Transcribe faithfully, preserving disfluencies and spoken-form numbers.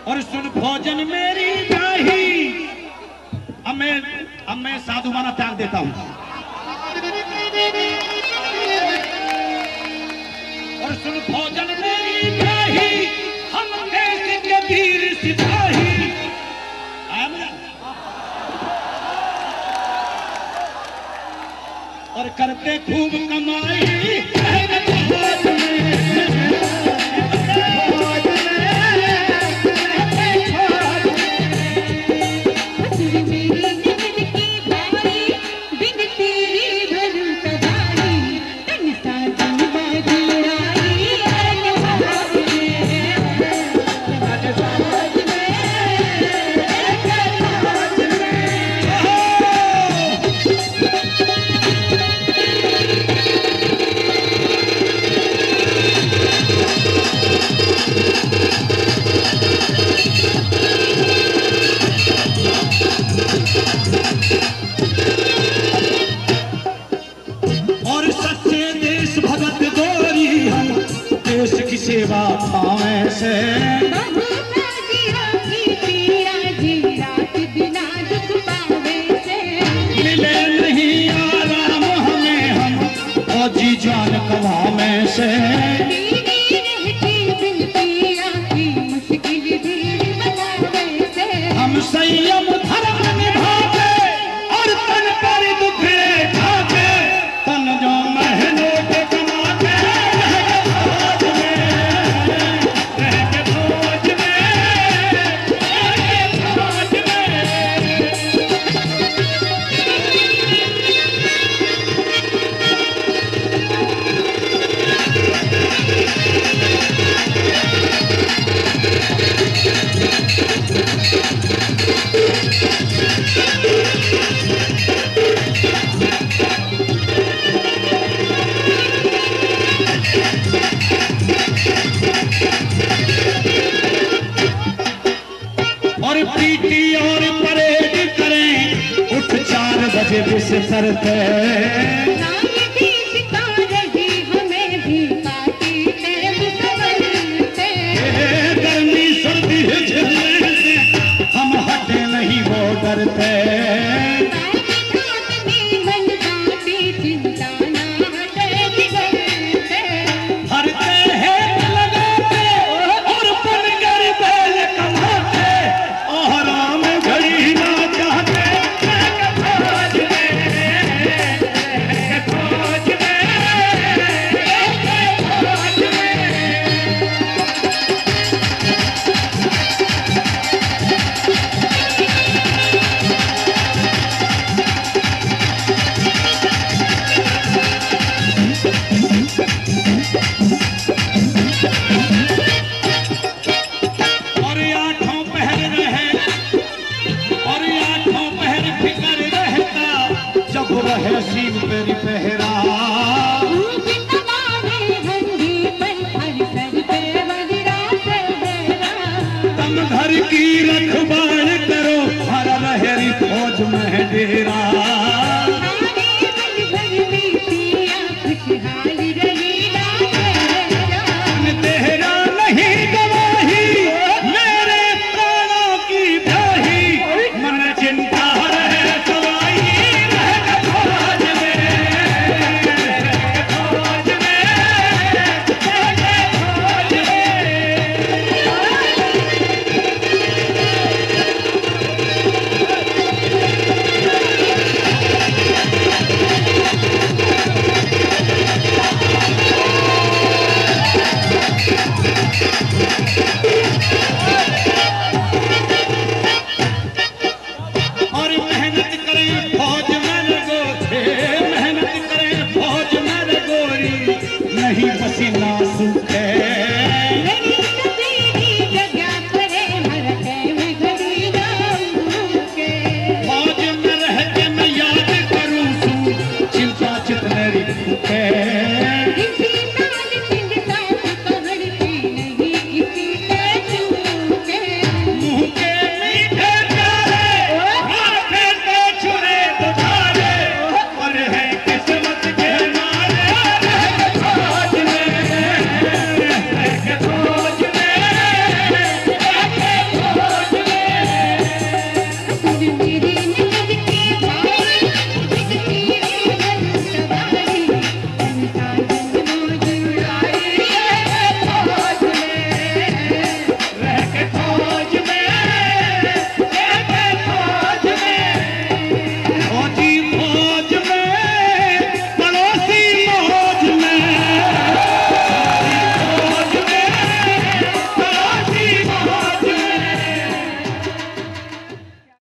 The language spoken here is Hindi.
और सुन भोजन मेरी जाही। अब मैं अब मैं साधु माना त्याग देता हूं और सुन भोजन मेरी जाही, हम देश के वीर सिपाही। और करते खूब कमाई सेवा पावे से मिले नहीं आराम हमें, हम फौजी जान कमावे से हम संयम धर्म निभावे और तन पर दुखे ढाके, तन जो मेहनत कमाते और पीटी और परेड करें, उठ चार बजे बिस्तर पे गर्मी सर्दी झेलने से हम हटे नहीं वो डरते। सीन पेरी पहरा तम घर की रखवाल करो, हर रहरी फौज में डेरा। तेरा नहीं गवाही मेरे प्राणों की ब्याही, मन चिंता नहीं पसीना सूखे